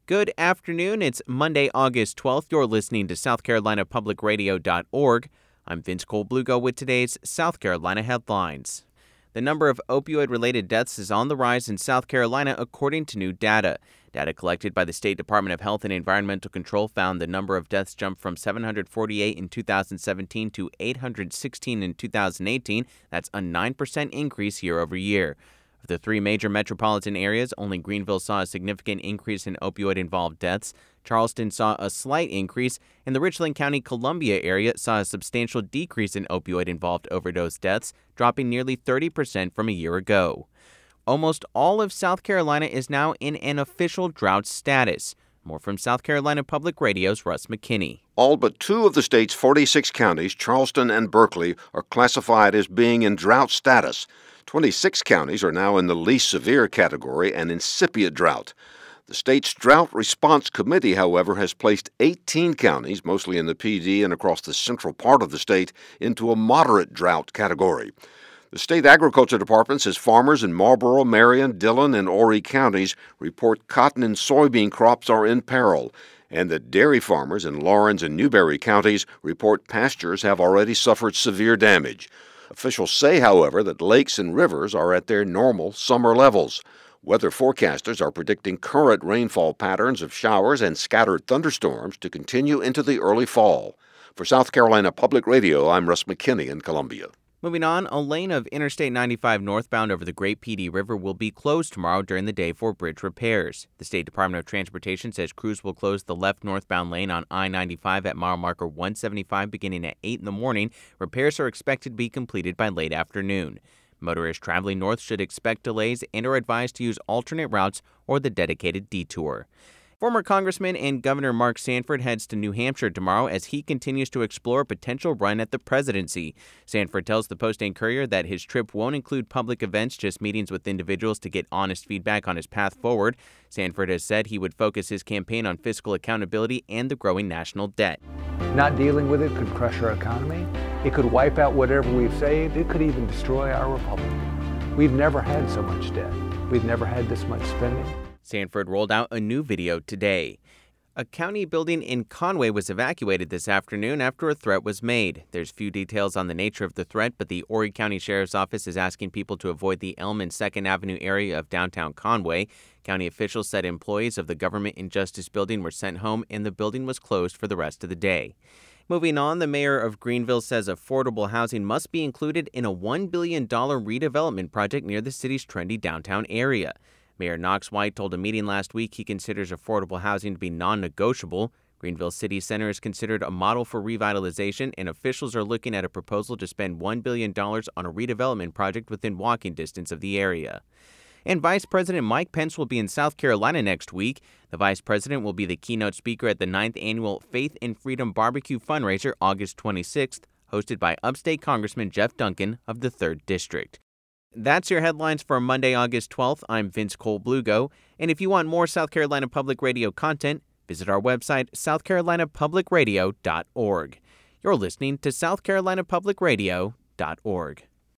Good afternoon. It's Monday, August 12th. You're listening to SouthCarolinaPublicRadio.org. I'm Vince Colblugo with today's South Carolina headlines. The number of opioid-related deaths is on the rise in South Carolina, according to new data. Data collected by the State Department of Health and Environmental Control found the number of deaths jumped from 748 in 2017 to 816 in 2018. That's a 9% increase year over year. Of the three major metropolitan areas, only Greenville saw a significant increase in opioid-involved deaths. Charleston saw a slight increase, and the Richland County, Columbia area saw a substantial decrease in opioid-involved overdose deaths, dropping nearly 30% from a year ago. Almost all of South Carolina is now in an official drought status. More from South Carolina Public Radio's Russ McKinney. All but two of the state's 46 counties, Charleston and Berkeley, are classified as being in drought status. 26 counties are now in the least severe category, an incipient drought. The state's Drought Response Committee, however, has placed 18 counties, mostly in the PD and across the central part of the state, into a moderate drought category. The state agriculture department says farmers in Marlboro, Marion, Dillon, and Horry counties report cotton and soybean crops are in peril, and that dairy farmers in Laurens and Newberry counties report pastures have already suffered severe damage. Officials say, however, that lakes and rivers are at their normal summer levels. Weather forecasters are predicting current rainfall patterns of showers and scattered thunderstorms to continue into the early fall. For South Carolina Public Radio, I'm Russ McKinney in Columbia. Moving on, a lane of Interstate 95 northbound over the Great Petey River will be closed tomorrow during the day for bridge repairs. The State Department of Transportation says crews will close the left northbound lane on I-95 at mile marker 175 beginning at 8 in the morning. Repairs are expected to be completed by late afternoon. Motorists traveling north should expect delays and are advised to use alternate routes or the dedicated detour. Former Congressman and Governor Mark Sanford heads to New Hampshire tomorrow as he continues to explore a potential run at the presidency. Sanford tells the Post and Courier that his trip won't include public events, just meetings with individuals to get honest feedback on his path forward. Sanford has said he would focus his campaign on fiscal accountability and the growing national debt. Not dealing with it could crush our economy. It could wipe out whatever we've saved. It could even destroy our republic. We've never had so much debt. We've never had this much spending. Sanford rolled out a new video today. A county building in Conway was evacuated this afternoon after a threat was made. There's few details on the nature of the threat, but the Horry County Sheriff's Office is asking people to avoid the Elm and 2nd Avenue area of downtown Conway. County officials said employees of the Government and Justice Building were sent home and the building was closed for the rest of the day. Moving on, the mayor of Greenville says affordable housing must be included in a $1 billion redevelopment project near the city's trendy downtown area. Mayor Knox White told a meeting last week he considers affordable housing to be non-negotiable. Greenville City Center is considered a model for revitalization, and officials are looking at a proposal to spend $1 billion on a redevelopment project within walking distance of the area. And Vice President Mike Pence will be in South Carolina next week. The Vice President will be the keynote speaker at the 9th Annual Faith and Freedom Barbecue Fundraiser August 26th, hosted by Upstate Congressman Jeff Duncan of the 3rd District. That's your headlines for Monday, August 12th. I'm Vince Colblugo, and if you want more South Carolina Public Radio content, visit our website, southcarolinapublicradio.org. You're listening to southcarolinapublicradio.org.